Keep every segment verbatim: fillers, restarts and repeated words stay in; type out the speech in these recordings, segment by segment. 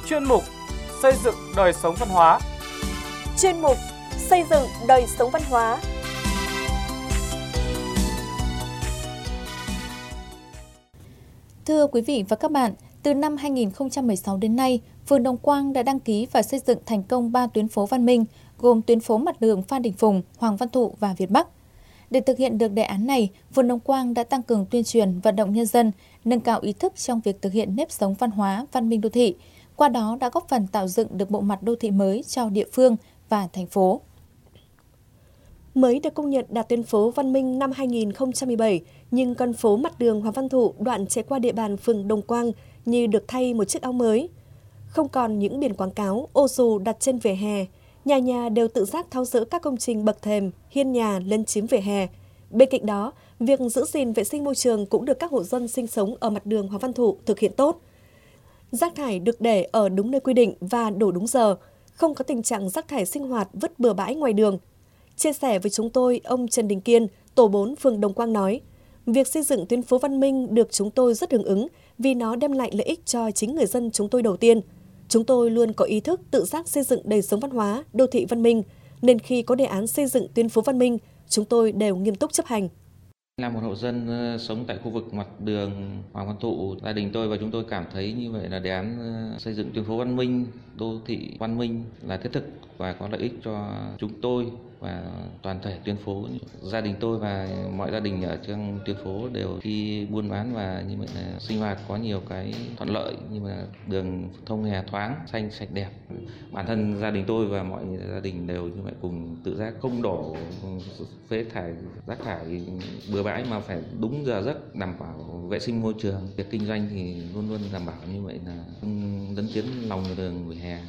chuyên mục Xây dựng đời sống văn hóa. Chuyên mục Xây dựng đời sống văn hóa. Thưa quý vị và các bạn, từ năm hai nghìn không trăm mười sáu đến nay, phường Đồng Quang đã đăng ký và xây dựng thành công ba tuyến phố văn minh, gồm tuyến phố mặt đường Phan Đình Phùng, Hoàng Văn Thụ và Việt Bắc. Để thực hiện được đề án này, phường Đồng Quang đã tăng cường tuyên truyền, vận động nhân dân, nâng cao ý thức trong việc thực hiện nếp sống văn hóa, văn minh đô thị. Qua đó đã góp phần tạo dựng được bộ mặt đô thị mới cho địa phương và thành phố. Mới được công nhận đạt tuyến phố văn minh năm hai nghìn không trăm mười bảy, nhưng con phố mặt đường Hoàng Văn Thụ đoạn chạy qua địa bàn phường Đồng Quang như được thay một chiếc áo mới. Không còn những biển quảng cáo, ô dù đặt trên vỉa hè, nhà nhà đều tự giác tháo dỡ các công trình bậc thềm, hiên nhà lấn chiếm vỉa hè. Bên cạnh đó, việc giữ gìn vệ sinh môi trường cũng được các hộ dân sinh sống ở mặt đường Hoàng Văn Thụ thực hiện tốt. Rác thải được để ở đúng nơi quy định và đổ đúng giờ, không có tình trạng rác thải sinh hoạt vứt bừa bãi ngoài đường. Chia sẻ với chúng tôi, ông Trần Đình Kiên, tổ bốn phường Đồng Quang nói, việc xây dựng tuyến phố văn minh được chúng tôi rất hưởng ứng vì nó đem lại lợi ích cho chính người dân chúng tôi đầu tiên. Chúng tôi luôn có ý thức tự giác xây dựng đời sống văn hóa, đô thị văn minh, nên khi có đề án xây dựng tuyến phố văn minh, chúng tôi đều nghiêm túc chấp hành. Là một hộ dân sống tại khu vực mặt đường Hoàng Văn Thụ, gia đình tôi và chúng tôi cảm thấy như vậy là đề án xây dựng tuyến phố văn minh, đô thị văn minh là thiết thực và có lợi ích cho chúng tôi và toàn thể tuyến phố. Gia đình tôi và mọi gia đình ở trong tuyến phố đều khi buôn bán và như vậy là sinh hoạt có nhiều cái thuận lợi, như là đường thông hè thoáng, xanh sạch đẹp. Bản thân gia đình tôi và mọi gia đình đều như vậy cùng tự giác không đổ phế thải, rác thải bừa bãi mà phải đúng giờ giấc, đảm bảo vệ sinh môi trường. Việc kinh doanh thì luôn luôn đảm bảo như vậy là không lấn chiếm lòng đường vỉa hè.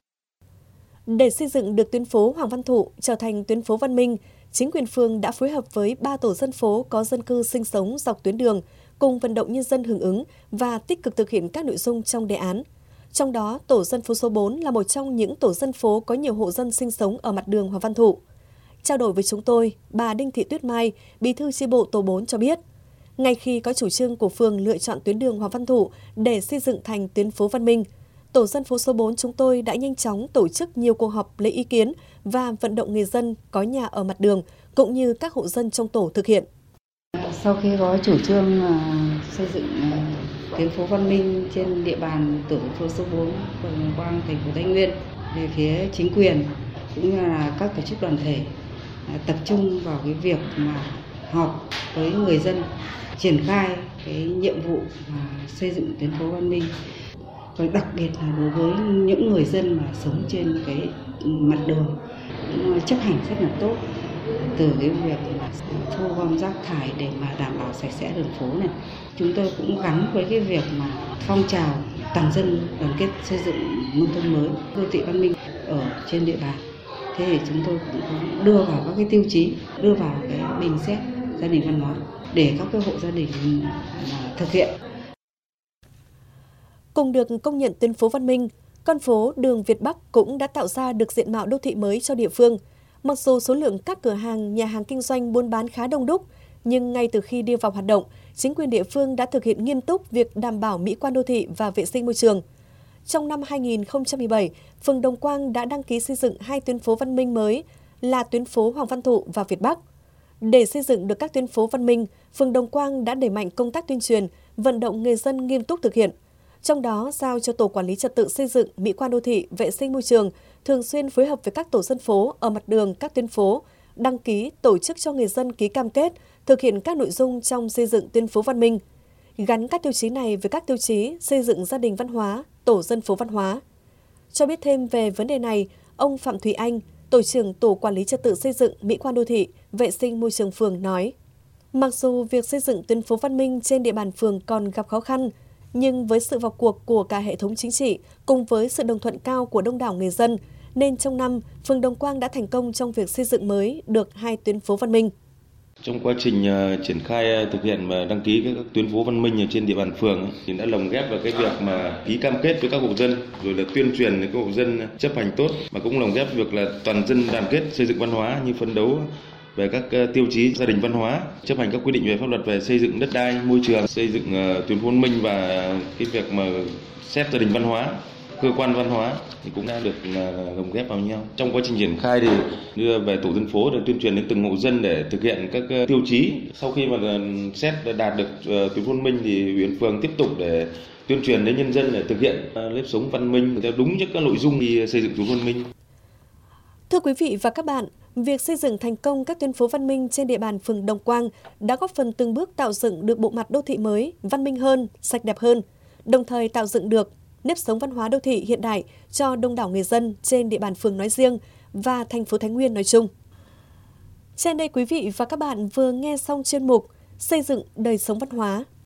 Để xây dựng được tuyến phố Hoàng Văn Thụ trở thành tuyến phố văn minh, chính quyền phường đã phối hợp với ba tổ dân phố có dân cư sinh sống dọc tuyến đường, cùng vận động nhân dân hưởng ứng và tích cực thực hiện các nội dung trong đề án. Trong đó, tổ dân phố số bốn là một trong những tổ dân phố có nhiều hộ dân sinh sống ở mặt đường Hoàng Văn Thụ. Trao đổi với chúng tôi, bà Đinh Thị Tuyết Mai, bí thư chi bộ tổ bốn cho biết, ngay khi có chủ trương của phường lựa chọn tuyến đường Hoàng Văn Thụ để xây dựng thành tuyến phố văn minh, tổ dân phố số bốn chúng tôi đã nhanh chóng tổ chức nhiều cuộc họp lấy ý kiến và vận động người dân có nhà ở mặt đường cũng như các hộ dân trong tổ thực hiện. Sau khi có chủ trương xây dựng tuyến phố văn minh trên địa bàn tổ dân phố số bốn, phường Đồng Quang, thành phố Thái Nguyên, về phía chính quyền cũng như là các tổ chức đoàn thể tập trung vào cái việc mà họp với người dân triển khai cái nhiệm vụ mà xây dựng tuyến phố văn minh. Và đặc biệt là đối với những người dân mà sống trên cái mặt đường chấp hành rất là tốt, từ cái việc là thu gom rác thải để mà đảm bảo sạch sẽ đường phố này. Chúng tôi cũng gắn với cái việc mà phong trào toàn dân đoàn kết xây dựng nông thôn mới, đô thị văn minh ở trên địa bàn. Thế thì chúng tôi cũng đưa vào các cái tiêu chí, đưa vào cái bình xét gia đình văn hóa để các cái hộ gia đình thực hiện. Cùng được công nhận tuyến phố văn minh, con phố đường Việt Bắc cũng đã tạo ra được diện mạo đô thị mới cho địa phương. Mặc dù số lượng các cửa hàng, nhà hàng kinh doanh buôn bán khá đông đúc, nhưng ngay từ khi đi vào hoạt động, chính quyền địa phương đã thực hiện nghiêm túc việc đảm bảo mỹ quan đô thị và vệ sinh môi trường. Trong năm hai nghìn không trăm mười bảy, phường Đồng Quang đã đăng ký xây dựng hai tuyến phố văn minh mới là tuyến phố Hoàng Văn Thụ và Việt Bắc. Để xây dựng được các tuyến phố văn minh, phường Đồng Quang đã đẩy mạnh công tác tuyên truyền, vận động người dân nghiêm túc thực hiện. Trong đó, giao cho Tổ Quản lý Trật tự xây dựng, mỹ quan đô thị, vệ sinh môi trường thường xuyên phối hợp với các tổ dân phố ở mặt đường các tuyến phố, đăng ký tổ chức cho người dân ký cam kết, thực hiện các nội dung trong xây dựng tuyến phố văn minh. Gắn các tiêu chí này với các tiêu chí xây dựng gia đình văn hóa, tổ dân phố văn hóa. Cho biết thêm về vấn đề này, ông Phạm Thùy Anh, Tổ trưởng Tổ Quản lý Trật tự xây dựng, mỹ quan đô thị, vệ sinh môi trường phường nói, mặc dù việc xây dựng tuyến phố văn minh trên địa bàn phường còn gặp khó khăn, nhưng với sự vào cuộc của cả hệ thống chính trị cùng với sự đồng thuận cao của đông đảo người dân, nên trong năm, phường Đồng Quang đã thành công trong việc xây dựng mới được hai tuyến phố văn minh. Trong quá trình uh, triển khai uh, thực hiện và đăng ký các tuyến phố văn minh ở trên địa bàn phường thì đã lồng ghép vào cái việc mà ký cam kết với các hộ dân, rồi là tuyên truyền để các hộ dân chấp hành tốt, mà cũng lồng ghép việc là toàn dân đoàn kết xây dựng văn hóa, như phấn đấu về các uh, tiêu chí gia đình văn hóa, chấp hành các quy định về pháp luật về xây dựng đất đai, môi trường, xây dựng uh, tuyến phố văn minh và cái việc mà xét gia đình văn hóa. cơ quan văn hóa thì cũng đã được lồng ghép vào nhau. Trong quá trình triển khai thì đưa về tổ dân phố để tuyên truyền đến từng hộ dân để thực hiện các tiêu chí. Sau khi mà xét đạt được tuyến phố văn minh thì huyện phường tiếp tục để tuyên truyền đến nhân dân để thực hiện nếp sống văn minh theo đúng những các nội dung khi xây dựng tuyến phố văn minh. Thưa quý vị và các bạn, việc xây dựng thành công các tuyến phố văn minh trên địa bàn phường Đồng Quang đã góp phần từng bước tạo dựng được bộ mặt đô thị mới, văn minh hơn, sạch đẹp hơn, đồng thời tạo dựng được nếp sống văn hóa đô thị hiện đại cho đông đảo người dân trên địa bàn phường nói riêng và thành phố Thái Nguyên nói chung. Trên đây quý vị và các bạn vừa nghe xong chuyên mục Xây dựng đời sống văn hóa